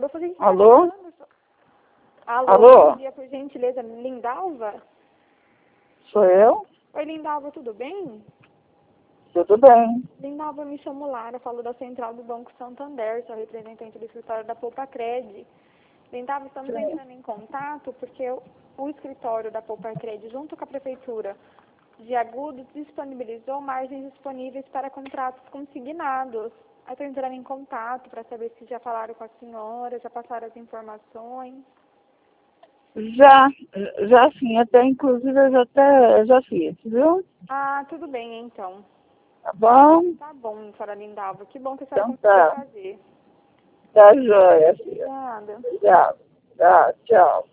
acordou, eu falei, Alô? Alô, Alô? bom dia, por gentileza, Lindalva? Sou eu? Oi, Lindalva, tudo bem? Tudo bem. Lindalva, me chamo Lara, falo da Central do Banco Santander, sou representante do escritório da Poupa Cred. Lindalva, estamos Sim. entrando em contato porque o escritório da Poupa Cred, junto com a Prefeitura de Agudos, disponibilizou margens disponíveis para contratos consignados. Aí estou entrando em contato para saber se já falaram com a senhora, já passaram as informações. Já sim, até inclusive eu já fiz, viu? Ah, tudo bem, então. Tá bom? Tá bom, senhora Lindalva. Que bom que a senhora Então conseguiu tá. fazer. Tá joia, filha. Obrigada. Obrigado. Tá, tchau.